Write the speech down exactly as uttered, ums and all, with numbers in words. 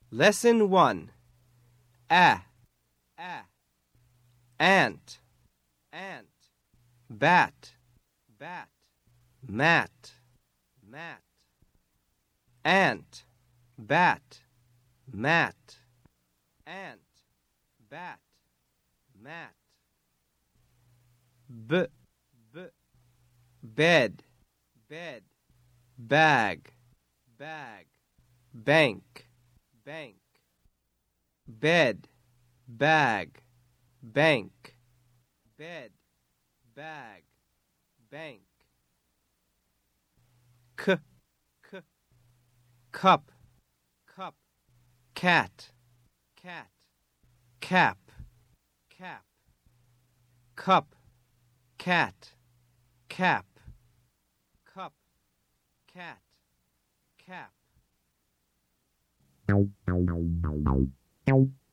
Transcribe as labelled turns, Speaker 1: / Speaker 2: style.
Speaker 1: Lesson one. A, a. Ant, ant. Bat, bat. Mat, mat. Ant, bat, mat. Ant, bat, mat. B, b. Bed, bed. Bag, bag. Bank, bank. Bed, bag. Bank, bed, bag. Bank. K, k. Cup, cup. Cat, cat. Cap, cap. Cup, cat. Cap, cup. Cat, cap.